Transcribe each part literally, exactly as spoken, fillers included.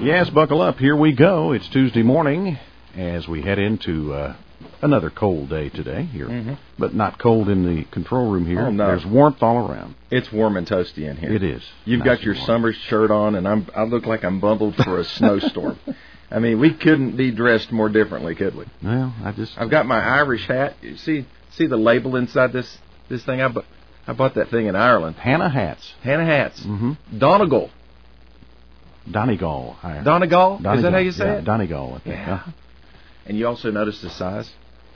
Yes, buckle up. Here we go. It's Tuesday morning as we head into uh, another cold day today here. Mm-hmm. But not cold in the control room here. Oh, no. There's warmth all around. It's warm and toasty in here. It is. You've nice got your warm. summer shirt on, and I'm, I look like I'm bundled for a snowstorm. I mean, we couldn't be dressed more differently, could we? Well, I just... I've got my Irish hat. You see see the label inside this, this thing? I, bu- I bought that thing in Ireland. Hannah hats. Hannah hats. Mm-hmm. Donegal. Donegal. Donegal? Donegal? Is that how you say yeah, it? Donegal, I think. Yeah. Huh? And you also notice the size?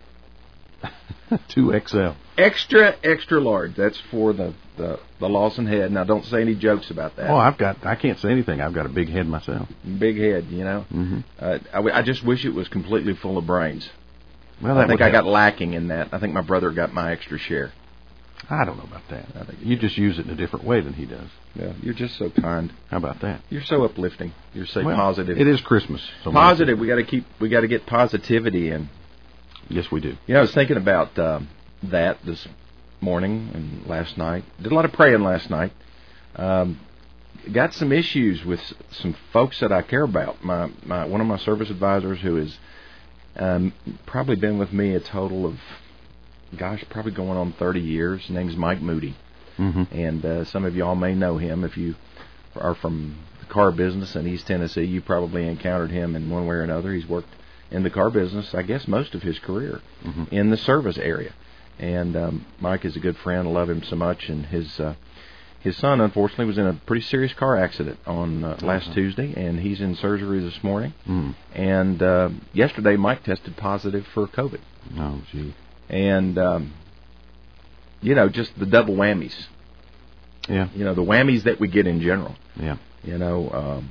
two X L. Extra, extra large. That's for the, the, the Lawson head. Now, don't say any jokes about that. Oh, I've got, I can't say anything. I've got a big head myself. Big head, you know. Mm-hmm. Uh, I, I just wish it was completely full of brains. Well, that I think would I help. got lacking in that. I think my brother got my extra share. I don't know about that. I think you just use it in a different way than he does. Yeah, you're just so kind. How about that? You're so uplifting. You're so well, positive. It is Christmas. So positive. We got to keep. We got to get positivity in. Yes, we do. You know, I was thinking about um, that this morning and last night. Did a lot of praying last night. Um, got some issues with some folks that I care about. My, my one of my service advisors who has um, probably been with me a total of, gosh, probably going on thirty years. His name's Mike Moody. Mm-hmm. And uh, some of y'all may know him. If you are from the car business in East Tennessee, you probably encountered him in one way or another. He's worked in the car business, I guess, most of his career mm-hmm. in the service area. And um, Mike is a good friend. I love him so much. And his uh, his son, unfortunately, was in a pretty serious car accident on uh, last mm-hmm. Tuesday, and he's in surgery this morning. Mm-hmm. And uh, yesterday, Mike tested positive for COVID. Oh, gee. And, um, you know, just the double whammies. Yeah. You know, the whammies that we get in general. Yeah. You know, um,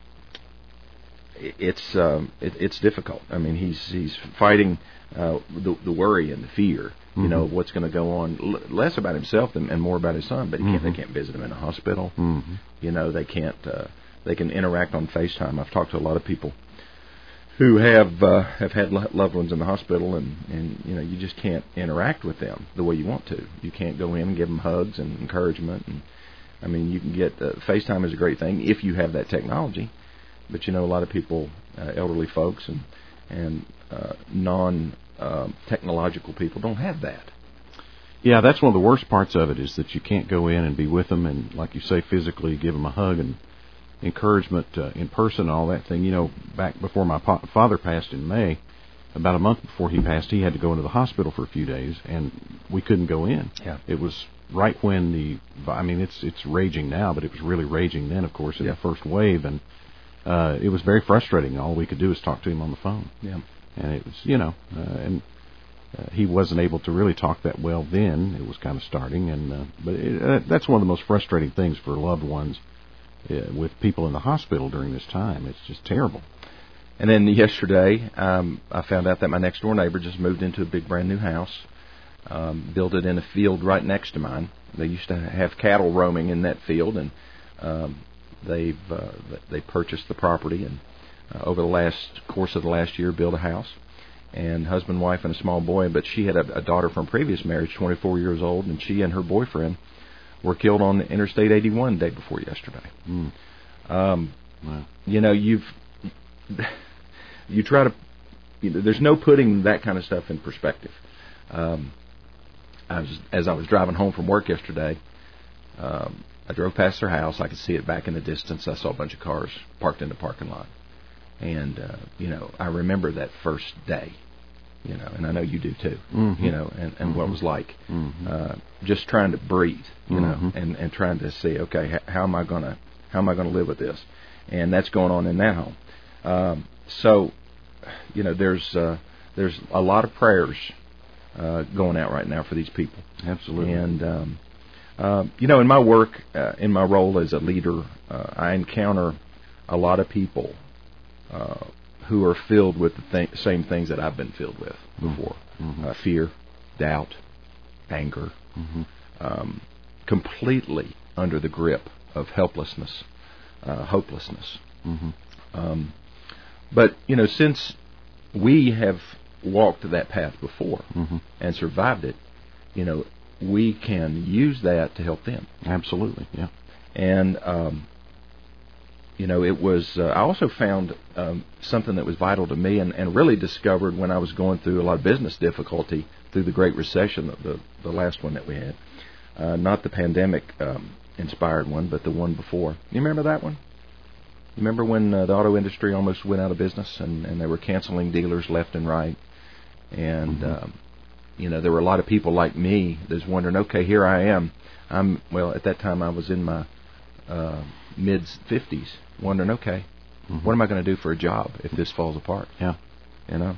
it, it's um, it, it's difficult. I mean, he's he's fighting uh, the, the worry and the fear, you mm-hmm. know, of what's going to go on, L- less about himself and, and more about his son. But he mm-hmm. can't, they can't visit him in a hospital. Mm-hmm. You know, they can't, uh, they can interact on FaceTime. I've talked to a lot of people who have uh, have had loved ones in the hospital, and, and you know, you just can't interact with them the way you want to. You can't go in and give them hugs and encouragement. And I mean, you can get uh, FaceTime is a great thing if you have that technology, but you know, a lot of people, uh, elderly folks and and uh, non uh, technological people don't have that. Yeah, that's one of the worst parts of it, is that you can't go in and be with them and, like you say, physically give them a hug and encouragement uh, in person and all that thing. You know, back before my pa- father passed in May, about a month before he passed, he had to go into the hospital for a few days, and we couldn't go in. Yeah. It was right when the, I mean, it's it's raging now, but it was really raging then, of course, in yeah. the first wave, and uh, it was very frustrating. All we could do was talk to him on the phone. Yeah. And it was, you know, uh, and uh, he wasn't able to really talk that well then. It was kind of starting, and uh, but it, uh, that's one of the most frustrating things for loved ones. Uh, with people in the hospital during this time. It's just terrible. And then yesterday, um, I found out that my next door neighbor just moved into a big brand new house, um, built it in a field right next to mine. They used to have cattle roaming in that field, and um, they've uh, they purchased the property, and uh, over the last course of the last year built a house, and husband, wife, and a small boy. But she had a, a daughter from previous marriage, twenty-four years old, and she and her boyfriend were killed on Interstate eighty-one day before yesterday. Mm. Um, wow. You know, you've you try to. You know, there's no putting that kind of stuff in perspective. Um, I was as I was driving home from work yesterday. Um, I drove past their house. I could see it back in the distance. I saw a bunch of cars parked in the parking lot, and uh, you know, I remember that first day. You know, and I know you do too. Mm-hmm. You know, and, and mm-hmm. what it was like, mm-hmm. uh, just trying to breathe. You mm-hmm. know, and, and trying to see, okay, how am I gonna how am I gonna live with this? And that's going on in that home. Um, so, you know, there's uh, there's a lot of prayers uh, going out right now for these people. Absolutely. And um, uh, you know, in my work, uh, in my role as a leader, uh, I encounter a lot of people. Uh, who are filled with the th- same things that I've been filled with before. Mm-hmm. Uh, fear, doubt, anger, mm-hmm. um, completely under the grip of helplessness, uh, hopelessness. Mm-hmm. Um, but, you know, since we have walked that path before mm-hmm. and survived it, you know, we can use that to help them. Absolutely, yeah. And, um, you know, it was, uh, I also found um, something that was vital to me and, and really discovered when I was going through a lot of business difficulty through the Great Recession, the, the last one that we had. Uh, not the pandemic um, inspired one, but the one before. You remember that one? You remember when uh, the auto industry almost went out of business and, and they were canceling dealers left and right? And, mm-hmm. um, you know, there were a lot of people like me that was wondering, okay, here I am. I'm, well, at that time I was in my uh, mid-fifties, wondering, okay, mm-hmm. what am I going to do for a job if this falls apart? Yeah. You know?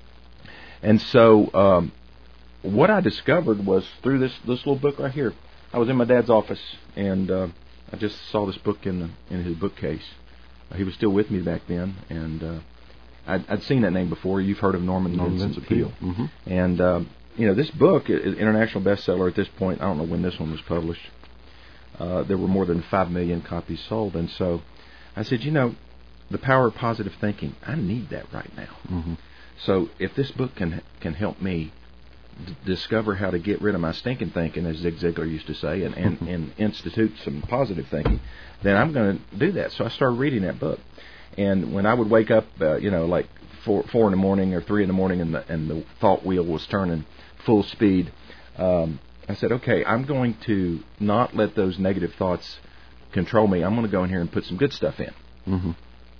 And so um, what I discovered was through this, this little book right here. I was in my dad's office, and uh, I just saw this book in, the, in his bookcase. He was still with me back then, and uh, I'd, I'd seen that name before. You've heard of Norman, Norman Vincent Peale. Mm-hmm. And, um, you know, this book is international bestseller at this point. I don't know when this one was published. Uh, there were more than five million copies sold. And so I said, you know, the power of positive thinking, I need that right now. Mm-hmm. So if this book can can help me d- discover how to get rid of my stinking thinking, as Zig Ziglar used to say, and, and, and institute some positive thinking, then I'm going to do that. So I started reading that book. And when I would wake up, uh, you know, like four, four in the morning or three in the morning and the, and the thought wheel was turning full speed, um, I said, okay, I'm going to not let those negative thoughts control me. I'm going to go in here and put some good stuff in. Mm-hmm.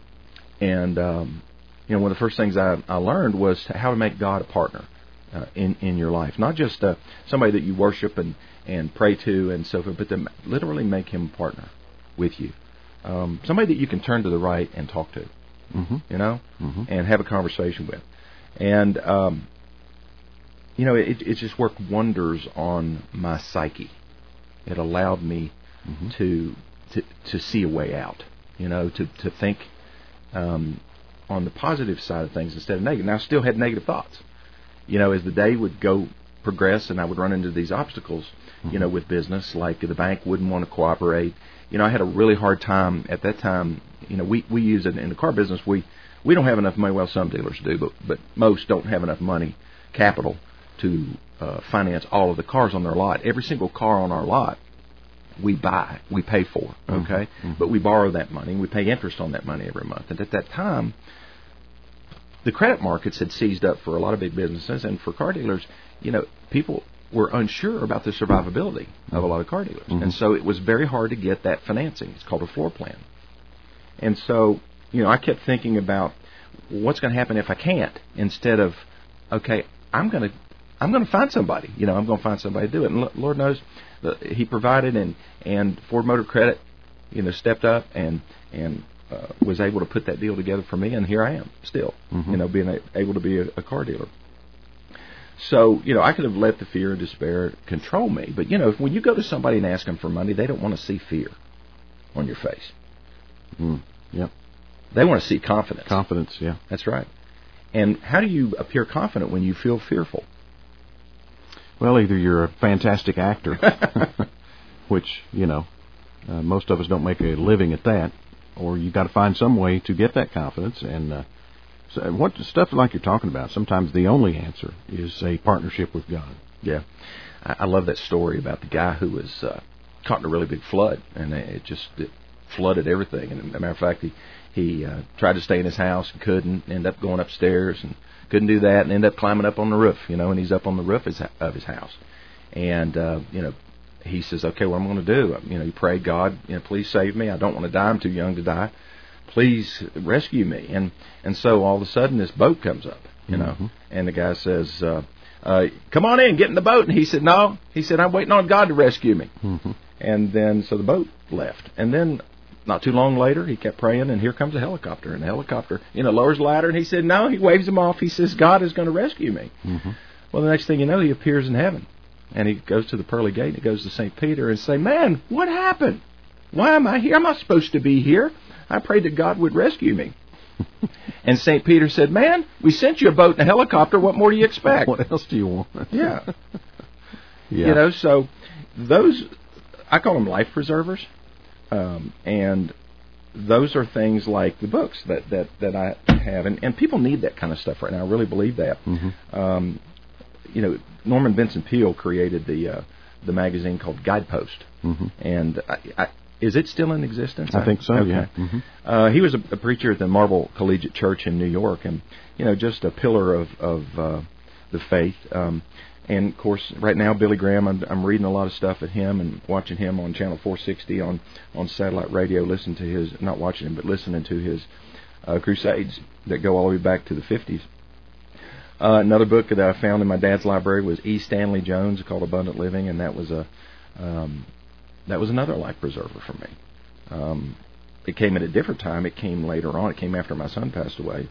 And, um, you know, one of the first things I, I learned was how to make God a partner uh, in, in your life. Not just uh, somebody that you worship and, and pray to and so forth, but to literally make him a partner with you. Um, somebody that you can turn to the right and talk to, mm-hmm. you know, mm-hmm. and have a conversation with. And, um, you know, it, it just worked wonders on my psyche. It allowed me mm-hmm. to, to to see a way out, you know, to, to think um, on the positive side of things instead of negative. Now, I still had negative thoughts. You know, as the day would go progress and I would run into these obstacles, mm-hmm. you know, with business, like the bank wouldn't want to cooperate. You know, I had a really hard time at that time. You know, we, we use it in the car business. We we don't have enough money. Well, some dealers do, but, but most don't have enough money, capital, to uh, finance all of the cars on their lot. Every single car on our lot, we buy, we pay for, okay? Mm-hmm. But we borrow that money, and we pay interest on that money every month. And at that time, the credit markets had seized up for a lot of big businesses, and for car dealers, you know, people were unsure about the survivability of a lot of car dealers. Mm-hmm. And so it was very hard to get that financing. It's called a floor plan. And so, you know, I kept thinking about what's going to happen if I can't, instead of, okay, I'm going to I'm going to find somebody. You know, I'm going to find somebody to do it. And Lord knows that He provided, and, and Ford Motor Credit, you know, stepped up and and uh, was able to put that deal together for me, and here I am still, mm-hmm. you know, being a, able to be a, a car dealer. So, you know, I could have let the fear and despair control me. But, you know, if, when you go to somebody and ask them for money, they don't want to see fear on your face. Mm. Yep. They want to see confidence. Confidence, yeah. That's right. And how do you appear confident when you feel fearful? Well, either you're a fantastic actor, which, you know, uh, most of us don't make a living at that, or you got to find some way to get that confidence. And uh, so what stuff like you're talking about, sometimes the only answer is a partnership with God. Yeah. I, I love that story about the guy who was uh, caught in a really big flood, and it just it flooded everything. And as a matter of fact, he, he uh, tried to stay in his house and couldn't, ended up going upstairs and couldn't do that, and ended up climbing up on the roof, you know, and he's up on the roof of his, of his house. And, uh, you know, he says, okay, what am I going to do? You know, he prayed, God, you know, please save me. I don't want to die. I'm too young to die. Please rescue me. And and so all of a sudden this boat comes up, you know, mm-hmm. and the guy says, uh, uh, come on in, get in the boat. And he said, no. He said, I'm waiting on God to rescue me. Mm-hmm. And then so the boat left. And then not too long later, he kept praying, and here comes a helicopter. And the helicopter, you know, lowers the ladder, and he said, no, he waves him off. He says, God is going to rescue me. Mm-hmm. Well, the next thing you know, he appears in heaven. And he goes to the pearly gate, and he goes to Saint Peter and say, man, what happened? Why am I here? I'm not supposed to be here. I prayed that God would rescue me. And Saint Peter said, man, we sent you a boat and a helicopter. What more do you expect? What else do you want? Yeah. Yeah. You know, so those, I call them life preservers. Um, and those are things like the books that, that, that I have. And, and people need that kind of stuff right now. I really believe that. Mm-hmm. Um, you know, Norman Vincent Peale created the uh, the magazine called Guidepost. Mm-hmm. And I, I, is it still in existence? I think so, okay. yeah. Mm-hmm. Uh, he was a, a preacher at the Marble Collegiate Church in New York, and, you know, just a pillar of, of uh, the faith. Um, and, of course, right now, Billy Graham, I'm, I'm reading a lot of stuff at him and watching him on Channel four sixty on, on satellite radio, listening to his, not watching him, but listening to his uh, crusades that go all the way back to the fifties. Uh, another book that I found in my dad's library was E. Stanley Jones, called Abundant Living, and that was a um, that was another life preserver for me. Um, it came at a different time. It came later on. It came after my son passed away,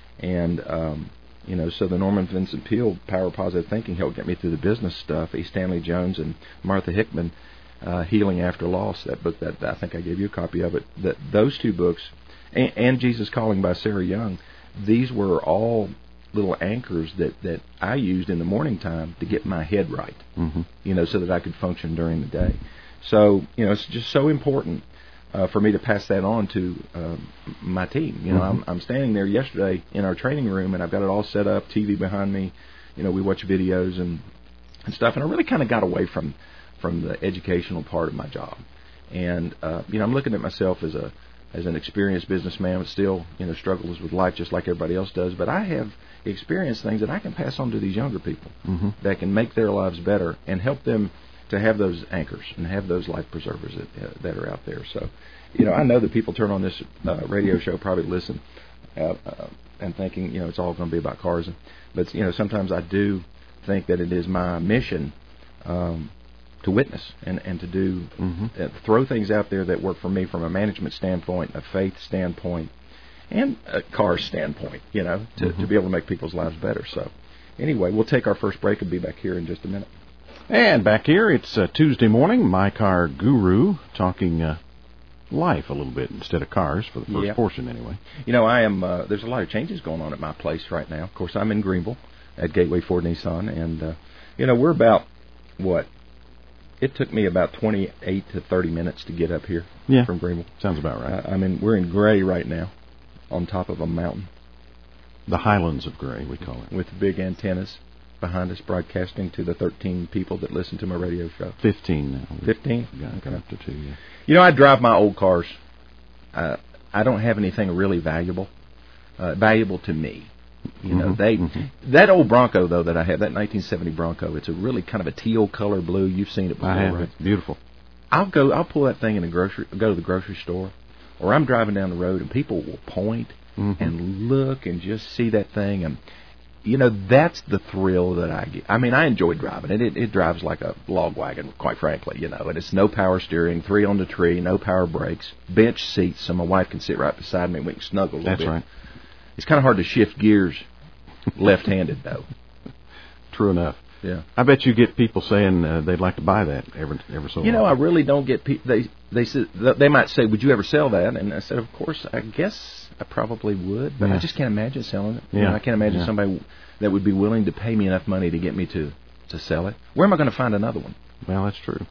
and um, you know, so the Norman Vincent Peale Power of Positive Thinking helped get me through the business stuff. E. Stanley Jones and Martha Hickman, uh, Healing After Loss, that book that I think I gave you a copy of it. That those two books, and, and Jesus Calling by Sarah Young, these were all little anchors that, that I used in the morning time to get my head right, mm-hmm. you know, so that I could function during the day. So, you know, it's just so important uh, for me to pass that on to uh, my team. You know, mm-hmm. I'm, I'm standing there yesterday in our training room, and I've got it all set up, T V behind me. You know, we watch videos and, and stuff, and I really kind of got away from, from the educational part of my job. And, uh, you know, I'm looking at myself as a as an experienced businessman that still, you know, struggles with life just like everybody else does. But I have experienced things that I can pass on to these younger people mm-hmm. that can make their lives better and help them to have those anchors and have those life preservers that, uh, that are out there. So, you know, I know that people turn on this uh, radio show, probably listen, uh, uh, and thinking, you know, it's all going to be about cars. And, but, you know, sometimes I do think that it is my mission um, to witness and, and to do, mm-hmm. uh, throw things out there that work for me from a management standpoint, a faith standpoint, and a car standpoint, you know, to, mm-hmm. to be able to make people's lives better. So, anyway, we'll take our first break and be back here in just a minute. And back here, it's uh, Tuesday morning, My Car Guru, talking uh, life a little bit instead of cars, for the first yep. portion anyway. You know, I am, uh, there's a lot of changes going on at my place right now. Of course, I'm in Greenville at Gateway Ford Nissan, and, uh, you know, we're about, what, it took me about twenty-eight to thirty minutes to get up here yeah. from Greenville. Sounds about right. Uh, I mean, we're in Gray right now, on top of a mountain. The Highlands of Gray, we call it. With big antennas behind us, broadcasting to the thirteen people that listen to my radio show. Fifteen now. Fifteen? Yeah, okay. Up to two, yeah. You know, I drive my old cars. Uh, I don't have anything really valuable, uh, valuable to me. You know, mm-hmm. they mm-hmm. that old Bronco, though, that I had, that nineteen seventy Bronco, it's a really kind of a teal color blue. You've seen it before, I have. right? It's beautiful. I'll go, I'll pull that thing in the grocery, go to the grocery store, or I'm driving down the road, and people will point mm-hmm. and look and just see that thing, and you know, that's the thrill that I get. I mean, I enjoy driving it. It, it drives like a log wagon, quite frankly, you know, and it's no power steering, three on the tree, no power brakes, bench seats, so my wife can sit right beside me and we can snuggle a little that's bit. That's right. It's kind of hard to shift gears left-handed, though. True enough. Yeah. I bet you get people saying uh, they'd like to buy that every, every so often. You know, I really don't get people, they, they, said, they might say, would you ever sell that? And I said, of course, I guess I probably would, but yeah. I just can't imagine selling it. Yeah. You know, I can't imagine yeah. somebody that would be willing to pay me enough money to get me to, to sell it. Where am I going to find another one? Well, that's true.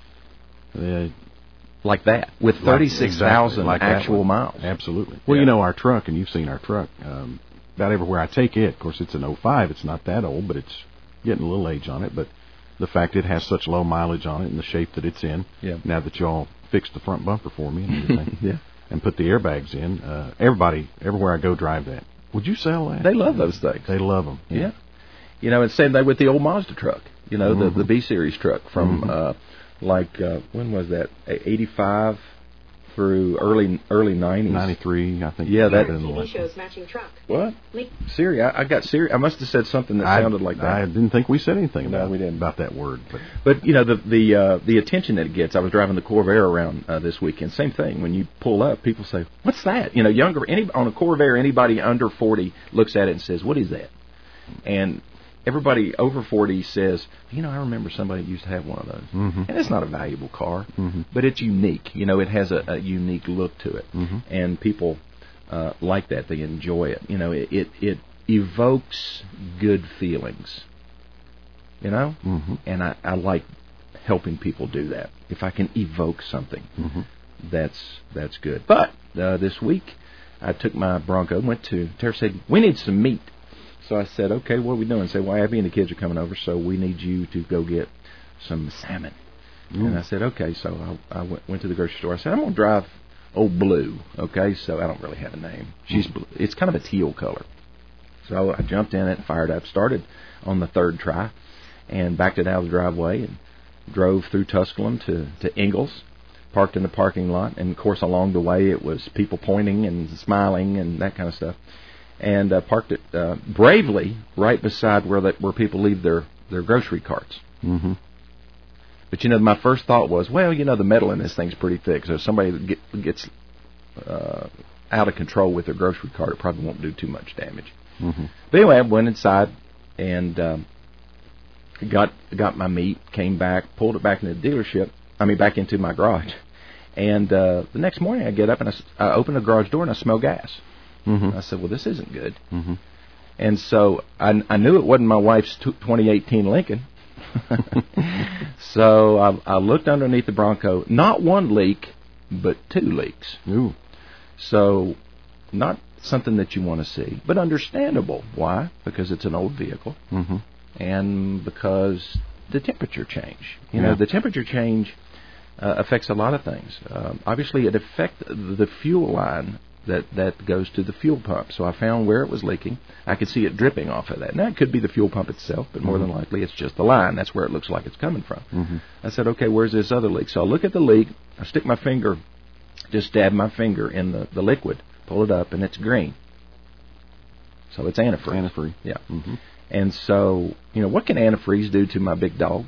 Uh, like that, with thirty-six thousand like actual miles. Absolutely. Well, yeah. you know, our truck, and you've seen our truck, um, about everywhere I take it, of course, it's an oh five. It's not that old, but it's getting a little age on it. But the fact it has such low mileage on it and the shape that it's in, yeah. now that y'all fixed the front bumper for me and everything, yeah. and put the airbags in, uh, everybody, everywhere I go, drive that. Would you sell that? They love those things. They love them. Yeah. yeah. You know, and same thing with the old Mazda truck. You know, mm-hmm. the the B-Series truck from, mm-hmm. uh, like, uh, when was that? eighty-five through early early nineties. ninety-three, I think. Yeah, that. T V shows matching truck. What? Siri, I, I got Siri. I must have said something that I, sounded like that. I didn't think we said anything no, about, we didn't. about that word. But, but you know, the the uh, the attention that it gets. I was driving the Corvair around uh, this weekend. Same thing. When you pull up, people say, "What's that?" You know, younger any on a Corvair, anybody under forty looks at it and says, "What is that?" And everybody over forty says, you know, I remember somebody used to have one of those. Mm-hmm. And it's not a valuable car, mm-hmm. but it's unique. You know, it has a, a unique look to it. Mm-hmm. And people uh, like that. They enjoy it. You know, it, it, it evokes good feelings. You know? Mm-hmm. And I, I like helping people do that. If I can evoke something, mm-hmm. that's that's good. But uh, this week, I took my Bronco, went to, Tara said, we need some meat. So I said, okay, what are we doing? I said, well, Abby and the kids are coming over, so we need you to go get some salmon. Mm. And I said, okay. So I, I went, went to the grocery store. I said, I'm going to drive old Blue. Okay, so I don't really have a name. She's blue. It's kind of a teal color. So I jumped in it, fired up, started on the third try, and backed it out of the driveway and drove through Tusculum to, to Ingalls, parked in the parking lot. And, of course, along the way it was people pointing and smiling and that kind of stuff. And uh, parked it uh, bravely right beside where that, where people leave their, their grocery carts. Mm-hmm. But, you know, my first thought was, well, you know, the metal in this thing's pretty thick, so if somebody get, gets uh, out of control with their grocery cart, it probably won't do too much damage. Mm-hmm. But anyway, I went inside and um, got got my meat, came back, pulled it back into the dealership, I mean, back into my garage. And uh, the next morning I get up and I, I open the garage door and I smell gas. Mm-hmm. I said, well, this isn't good. Mm-hmm. And so I, I knew it wasn't my wife's twenty eighteen Lincoln. So I, I looked underneath the Bronco. Not one leak, but two leaks. Ooh. So not something that you want to see, but understandable. Why? Because it's an old vehicle, mm-hmm. and because the temperature change. You yeah. know, the temperature change uh, affects a lot of things. Um, obviously, it affects the fuel line that, that goes to the fuel pump. So I found where it was leaking. I could see it dripping off of that. Now, it could be the fuel pump itself, but more mm-hmm. than likely it's just the line. That's where it looks like it's coming from. Mm-hmm. I said, okay, where's this other leak? So I look at the leak. I stick my finger, just dab my finger in the, the liquid, pull it up, and it's green. So it's antifreeze. Antifreeze. Yeah. Mm-hmm. And so, you know, what can antifreeze do to my big dog?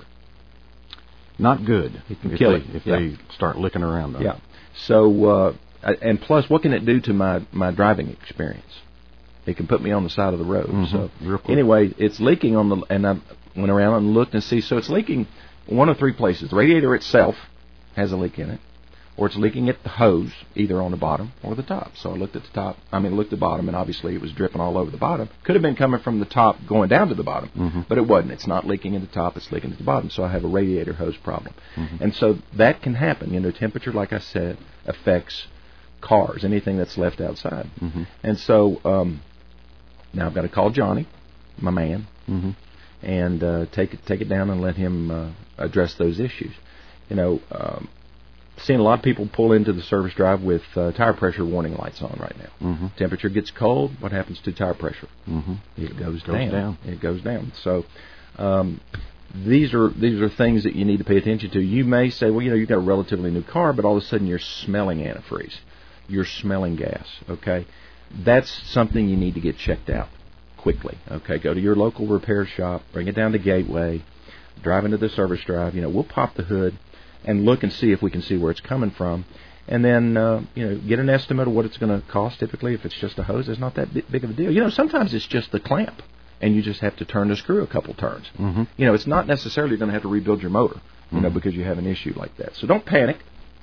Not good. It can if kill they, it. If yeah. they start licking around on yeah. it. So, uh, and plus, what can it do to my, my driving experience? It can put me on the side of the road. Mm-hmm. So, Real quick. Anyway, it's leaking on the, and I went around and looked and see. So it's leaking one of three places. The radiator itself has a leak in it, or it's leaking at the hose, either on the bottom or the top. So I looked at the top, I mean, looked at the bottom, and obviously it was dripping all over the bottom. Could have been coming from the top going down to the bottom, mm-hmm. but it wasn't. It's not leaking at the top, it's leaking at the bottom. So I have a radiator hose problem. Mm-hmm. And so that can happen. You know, temperature, like I said, affects cars, anything that's left outside. Mm-hmm. And so um, now I've got to call Johnny, my man, mm-hmm. and uh, take it take it down and let him uh, address those issues. You know, um, seeing a lot of people pull into the service drive with uh, tire pressure warning lights on right now. Mm-hmm. Temperature gets cold. What happens to tire pressure? Mm-hmm. It goes, goes down. down. It goes down. So um, these are these are things that you need to pay attention to. You may say, well, you know, you've got a relatively new car, but all of a sudden you're smelling antifreeze. You're smelling gas. Okay, that's something you need to get checked out quickly. Okay, go to your local repair shop, bring it down to Gateway, drive into the service drive. You know, we'll pop the hood and look and see if we can see where it's coming from, and then uh, you know, get an estimate of what it's going to cost. Typically, if it's just a hose, it's not that big of a deal. You know, sometimes it's just the clamp, and you just have to turn the screw a couple turns. Mm-hmm. You know, it's not necessarily going to have to rebuild your motor, you mm-hmm. know, because you have an issue like that. So don't panic.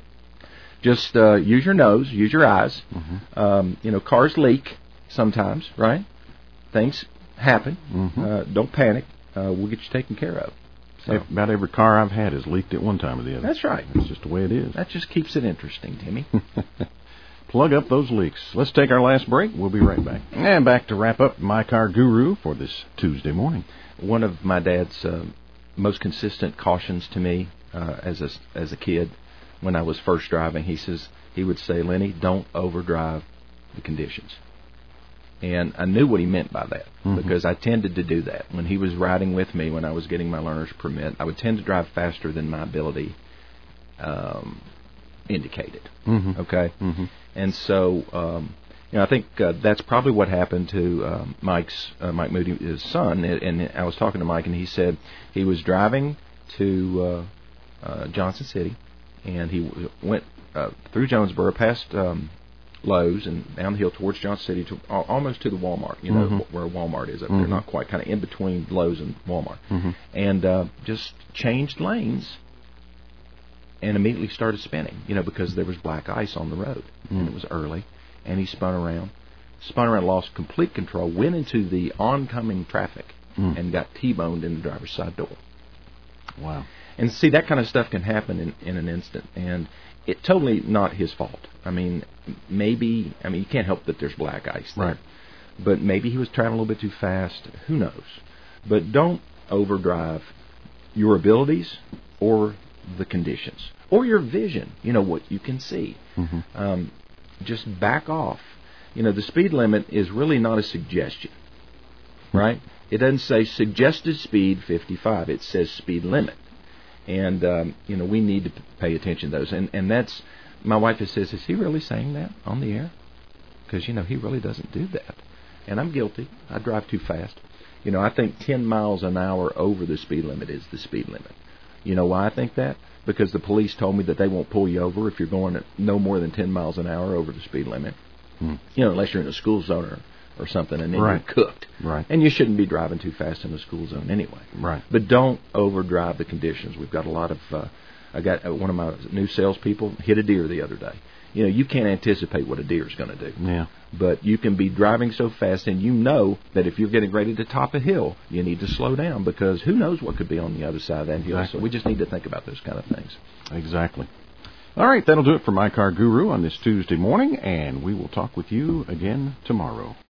Just uh, use your nose, use your eyes. Mm-hmm. Um, you know, cars leak sometimes, right? Things happen. Mm-hmm. Uh, don't panic. Uh, we'll get you taken care of. So. About every car I've had has leaked at one time or the other. That's right. That's just the way it is. That just keeps it interesting, Timmy. Plug up those leaks. Let's take our last break. We'll be right back. And back to wrap up My Car Guru for this Tuesday morning. One of my dad's uh, most consistent cautions to me uh, as a, as a kid when I was first driving, he says, he would say, Lenny, don't overdrive the conditions. And I knew what he meant by that, mm-hmm. because I tended to do that. When he was riding with me, when I was getting my learner's permit, I would tend to drive faster than my ability um, indicated. Mm-hmm. Okay? Mm-hmm. And so, um, you know, I think uh, that's probably what happened to um, Mike's, uh, Mike Moody, his son. And, and I was talking to Mike, and he said he was driving to uh, uh, Johnson City, and he w- went uh, through Jonesboro, past Um, Lowe's and down the hill towards Johnson City, to uh, almost to the Walmart, you know, mm-hmm. where Walmart is up mm-hmm. there, not quite, kind of in between Lowe's and Walmart, mm-hmm. and uh, just changed lanes and immediately started spinning, you know, because there was black ice on the road, mm-hmm. and it was early, and he spun around, spun around, lost complete control, went into the oncoming traffic, mm-hmm. and got T-boned in the driver's side door. Wow. And see, that kind of stuff can happen in, in an instant, and it's totally not his fault. I mean, maybe, I mean, you can't help that there's black ice there. Right. But maybe he was traveling a little bit too fast. Who knows? But don't overdrive your abilities or the conditions or your vision, you know, what you can see. Mm-hmm. Um, just back off. You know, the speed limit is really not a suggestion, right? It doesn't say suggested speed fifty-five. It says speed limit. And, um, you know, we need to pay attention to those. And, and that's, my wife has says, is he really saying that on the air? Because, you know, he really doesn't do that. And I'm guilty. I drive too fast. You know, I think ten miles an hour over the speed limit is the speed limit. You know why I think that? Because the police told me that they won't pull you over if you're going at no more than ten miles an hour over the speed limit. Hmm. You know, unless you're in a school zone or, or something, and then right. you're cooked. Right. And you shouldn't be driving too fast in a school zone anyway. Right. But don't overdrive the conditions. We've got a lot of, uh, I got uh, one of my new salespeople hit a deer the other day. You know, you can't anticipate what a deer is going to do. Yeah. But you can be driving so fast, and you know that if you're getting ready to top a hill, you need to slow down, because who knows what could be on the other side of that hill. Exactly. So we just need to think about those kind of things. Exactly. All right, that'll do it for My Car Guru on this Tuesday morning, and we will talk with you again tomorrow.